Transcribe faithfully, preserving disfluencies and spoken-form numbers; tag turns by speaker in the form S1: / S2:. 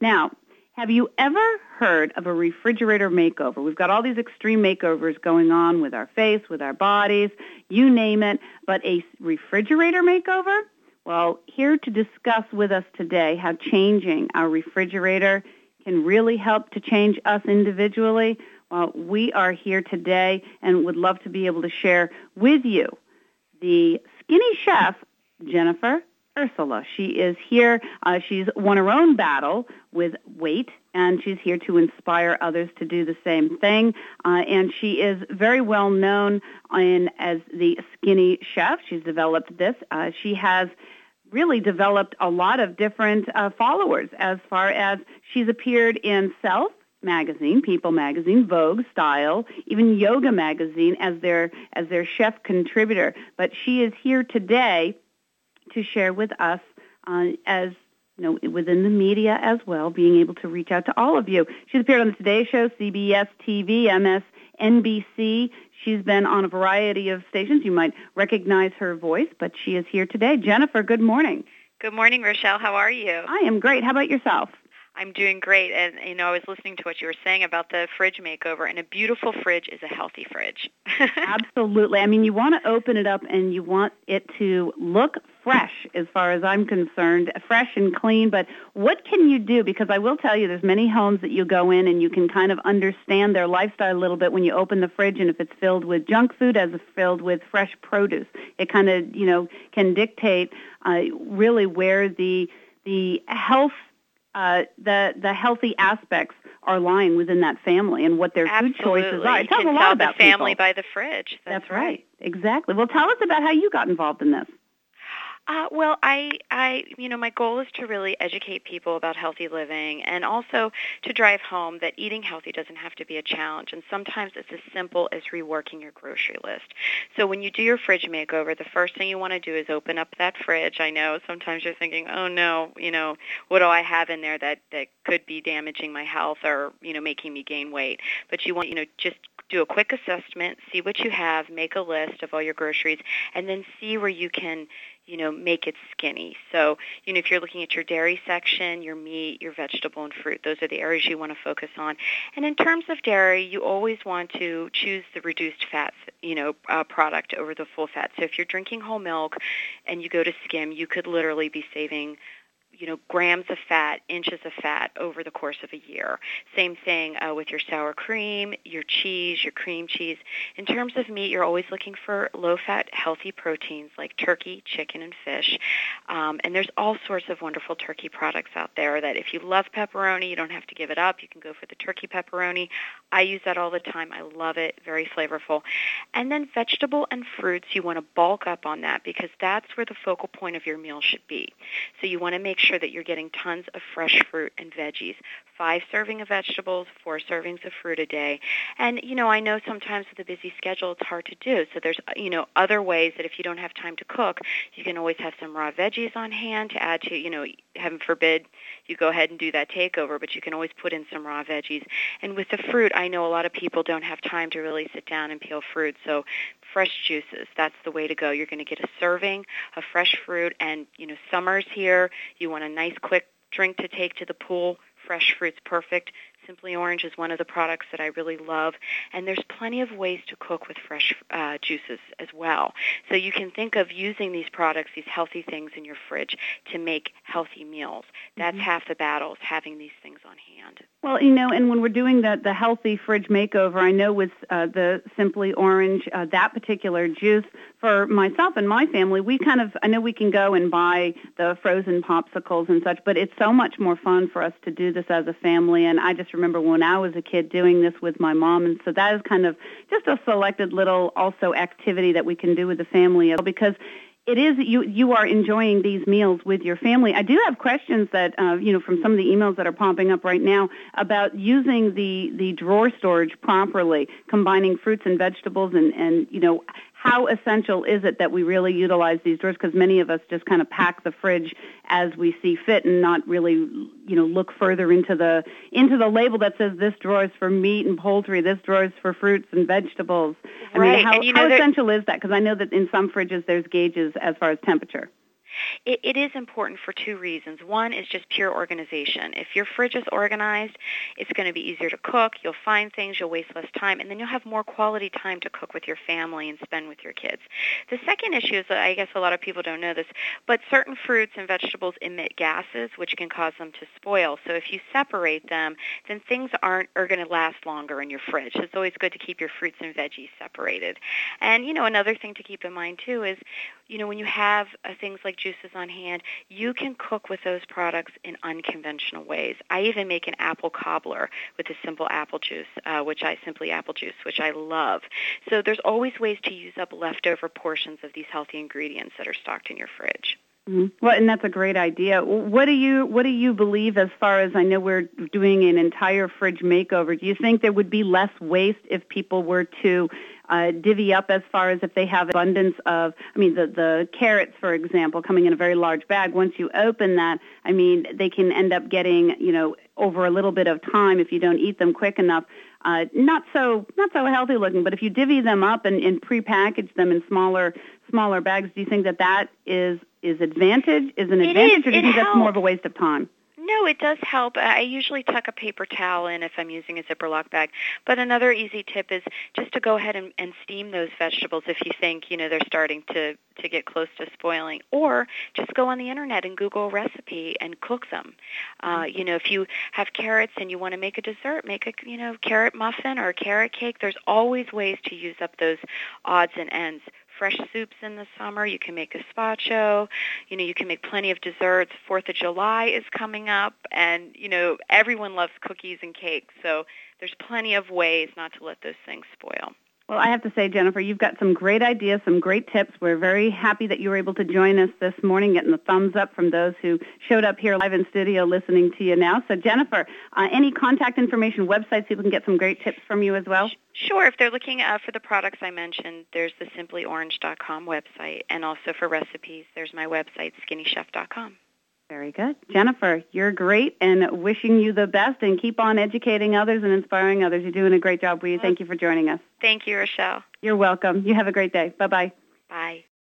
S1: Now, have you ever heard of a refrigerator makeover? We've got all these extreme makeovers going on with our face, with our bodies, you name it, but a refrigerator makeover? Well, here to discuss with us today how changing our refrigerator can really help to change us individually, well, we are here today and would love to be able to share with you the skinny chef, Jennifer Ursula. She is here. Uh, she's won her own battle with weight, and she's here to inspire others to do the same thing. Uh, and she is very well known in, as the skinny chef. She's developed this. Uh, she has really developed a lot of different uh, followers as far as she's appeared in Self magazine, People magazine, Vogue, Style, even Yoga magazine as their as their chef contributor. But she is here today to share with us uh, as you know, within the media as well, being able to reach out to all of you. She's appeared on the Today Show, C B S T V, M S N B C. She's been on a variety of stations. You might recognize her voice, but she is here today. Jennifer, good morning.
S2: Good morning, Rochelle. How are you?
S1: I am great. How about yourself?
S2: I'm doing great, and you know, I was listening to what you were saying about the fridge makeover, and a beautiful fridge is a healthy fridge.
S1: Absolutely. I mean, you want to open it up, and you want it to look fresh, as far as I'm concerned, fresh and clean. But what can you do? Because I will tell you, there's many homes that you go in, and you can kind of understand their lifestyle a little bit when you open the fridge, and if it's filled with junk food as it's filled with fresh produce, it kind of, you know, can dictate uh, really where the the health Uh, the the healthy aspects are lying within that family and what their
S2: Absolutely.
S1: food choices are. It tells
S2: you can
S1: a lot
S2: tell
S1: about
S2: the family
S1: people.
S2: by the fridge. That's,
S1: That's right. Exactly. Well, tell us about how you got involved in this.
S2: Uh, well, I, I, you know, my goal is to really educate people about healthy living and also to drive home that eating healthy doesn't have to be a challenge. And sometimes it's as simple as reworking your grocery list. So when you do your fridge makeover, the first thing you want to do is open up that fridge. I know sometimes you're thinking, oh, no, you know, what do I have in there that, that could be damaging my health or, you know, making me gain weight? But you want, you know, just do a quick assessment, see what you have, make a list of all your groceries, and then see where you can, you know, make it skinny. So, you know, if you're looking at your dairy section, your meat, your vegetable and fruit, those are the areas you want to focus on. And in terms of dairy, you always want to choose the reduced fat, you know, uh, product over the full fat. So if you're drinking whole milk and you go to skim, you could literally be saving, you know, grams of fat, inches of fat over the course of a year. Same thing uh, with your sour cream, your cheese, your cream cheese. In terms of meat, you're always looking for low-fat, healthy proteins like turkey, chicken, and fish. Um, and there's all sorts of wonderful turkey products out there that if you love pepperoni, you don't have to give it up. You can go for the turkey pepperoni. I use that all the time. I love it. Very flavorful. And then vegetable and fruits, you want to bulk up on that because that's where the focal point of your meal should be. So you want to make sure that you're getting tons of fresh fruit and veggies. Five serving of vegetables, four servings of fruit a day. And, you know, I know sometimes with a busy schedule it's hard to do. So there's, you know, other ways that if you don't have time to cook, you can always have some raw veggies on hand to add to, you know, heaven forbid you go ahead and do that takeover, but you can always put in some raw veggies. And with the fruit, I know a lot of people don't have time to really sit down and peel fruit. So fresh juices, that's the way to go. You're going to get a serving of fresh fruit. And, you know, summer's here. You want a nice quick drink to take to the pool. Fresh fruit's perfect. Simply Orange is one of the products that I really love. And there's plenty of ways to cook with fresh uh, juices as well. So you can think of using these products, these healthy things in your fridge to make healthy meals. That's mm-hmm. half the battle, is having these things on hand.
S1: Well, you know, and when we're doing the, the healthy fridge makeover, I know with uh, the Simply Orange, uh, that particular juice, for myself and my family, we kind of, I know we can go and buy the frozen popsicles and such, but it's so much more fun for us to do this as a family. And I just remember when I was a kid doing this with my mom, and so that is kind of just a selected little also activity that we can do with the family, because it is, you you are enjoying these meals with your family. I do have questions that, uh, you know, from some of the emails that are popping up right now about using the, the drawer storage properly, combining fruits and vegetables, and, and, you know, how essential is it that we really utilize these drawers? Because many of us just kind of pack the fridge as we see fit and not really, you know, look further into the into the label that says this drawer is for meat and poultry, this drawer is for fruits and vegetables. I
S2: right.
S1: mean, how,
S2: and you
S1: how
S2: know
S1: essential is that? Because I know that in some fridges there's gauges as far as temperature.
S2: It, it is important for two reasons. One is just pure organization. If your fridge is organized, it's going to be easier to cook. You'll find things, you'll waste less time, and then you'll have more quality time to cook with your family and spend with your kids. The second issue is that I guess a lot of people don't know this, but certain fruits and vegetables emit gases, which can cause them to spoil. So if you separate them, then things aren't are going to last longer in your fridge. So it's always good to keep your fruits and veggies separated. And, you know, another thing to keep in mind, too, is, you know, when you have uh, things like juices on hand, you can cook with those products in unconventional ways. I even make an apple cobbler with a simple apple juice, uh, which I simply apple juice, which I love. So there's always ways to use up leftover portions of these healthy ingredients that are stocked in your fridge.
S1: Mm-hmm. Well, and that's a great idea. What do you what do you believe as far as I know we're doing an entire fridge makeover? Do you think there would be less waste if people were to uh, divvy up as far as if they have abundance of, I mean, the, the carrots, for example, coming in a very large bag. Once you open that, I mean, they can end up getting, you know, over a little bit of time if you don't eat them quick enough. Uh, not so not so healthy looking, but if you divvy them up and, and prepackage them in smaller smaller bags, do you think that that is is advantage is an advantage,
S2: is.
S1: or do you
S2: it
S1: think
S2: helps.
S1: that's more of a waste of time?
S2: No, it does help. I usually tuck a paper towel in if I'm using a Ziploc bag. But another easy tip is just to go ahead and, and steam those vegetables if you think, you know, they're starting to, to get close to spoiling. Or just go on the Internet and Google a recipe and cook them. Uh, you know, if you have carrots and you want to make a dessert, make a, you know, carrot muffin or a carrot cake. There's always ways to use up those odds and ends. Fresh soups in the summer. You can make gazpacho. You know, you can make plenty of desserts. Fourth of July is coming up, and, you know, everyone loves cookies and cakes, so there's plenty of ways not to let those things spoil.
S1: Well, I have to say, Jennifer, you've got some great ideas, some great tips. We're very happy that you were able to join us this morning, getting the thumbs up from those who showed up here live in studio listening to you now. So, Jennifer, uh, any contact information, websites, people can get some great tips from you as well?
S2: Sure. If they're looking uh, for the products I mentioned, there's the simply orange dot com website. And also for recipes, there's my website, skinny chef dot com.
S1: Very good. Jennifer, you're great, and wishing you the best, and keep on educating others and inspiring others. You're doing a great job, Bree. Thank you for joining us.
S2: Thank you, Rochelle.
S1: You're welcome. You have a great day. Bye-bye.
S2: Bye.